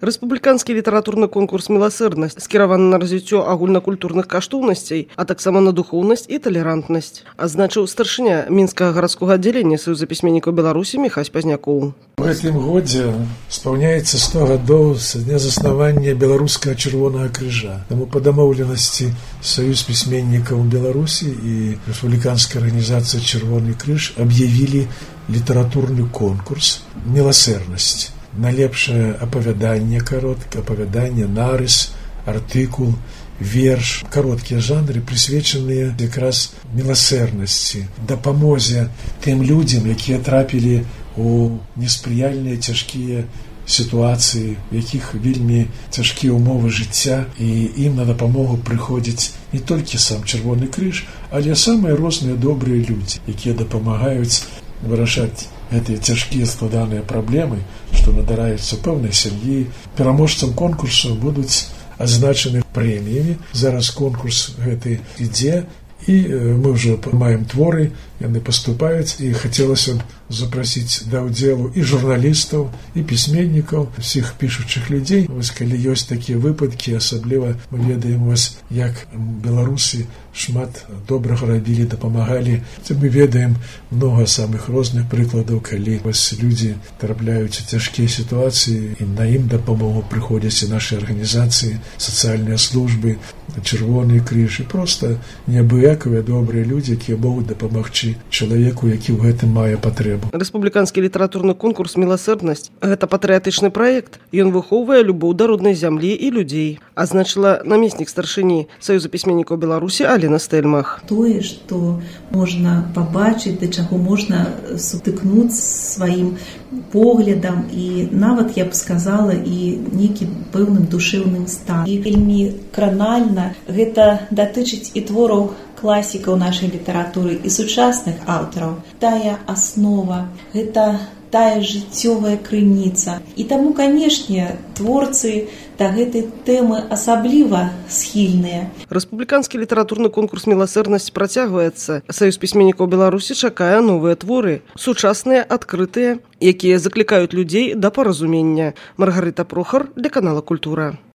Рэспубліканскі літаратурны конкурс «Міласэрнасць» скіраваны на развіццё агульнакультурных каштоўнасцей, а таксама на духоўнасць і талерантнасць, адзначыў старшыня Мінскага гарадскога аддзялення Саюза пісьменнікаў Беларусі Міхась Пазнякоў. У гэтым годзе спаўняецца 100 гадоў з дня заснавання Беларускага Чырвонага крыжа. Таму па дамоўленасці Саюз пісьменнікаў Беларусі і рэспубліканская арганізацыя «Чырвоны крыж» аб'явілі літаратурны конкурс «Міласэрнасць» на лепшае апавяданне кароткае, апавяданне, нарыс, артыкул, верш, кароткія жанры, прысвечаныя якраз міласэрнасці, дапамозе тым людзям, якія трапілі у неспрыяльныя цяжкія сітуацыі, у якіх вельмі цяжкія ўмовы жыцця, і ім на дапамогу прыходзіць не толькі сам Чырвоны крыж, але самыя розныя добрыя людзі, якія дапамагаюць вырашаць гэтыя цяжкія складаныя праблемы, што надараюцца пэўнай сям'і. Пераможцам конкурсу будуць адзначаны прэміямі. Зараз конкурс гэты ідзе, і мы ўжо маем творы, яны паступаюць, і хацелася б запрасіць да ўдзелу і журналістаў, і пісьменнікаў, усіх пішучых людзей. Вось калі ёсць такія выпадкі, асабліва мы ведаем, вось як беларусы шмат добрага рабілі, дапамагалі. Мы ведаем многа самых розных прыкладаў, калі вось людзі трапляюць у цяжкія сітуацыі, і на ім дапамогу прыходзяць і нашы арганізацыі, сацыяльныя службы, Чырвоны крыж, і проста неабыякавыя добрыя людзі, якія могуць дапамагчы чалавеку, які ў гэтым мае патрэбу. Рэспубліканскі літаратурны конкурс «Міласэрнасць» – гэта патрыятычны праект. Ён выхоўвае любоў да роднай зямлі і людзей, адзначыла намеснік старшыні Саюза пісьменнікаў Беларусі Алена Стэльмах. Тое, што можна пабачыць, да чаго можна сутыкнуць сваім поглядам, і нават, я б сказала, і нейкім пэўным душэўным станам. І вельмі кранальна гэта датычыць і твораў класікаў нашай літаратуры і сучасных аўтараў. Тая аснова, гэта тая жыццёвая крыніца. І таму, канешне, творцы да гэтай тэмы асабліва схільныя. Рэспубліканскі літаратурны конкурс «Міласэрнасць» працягваецца. Саюз пісьменнікаў Беларусі чакае новыя творы, сучасныя, адкрытыя, якія заклікаюць людзей да паразумення. Маргарыта Прохар для канала «Культура».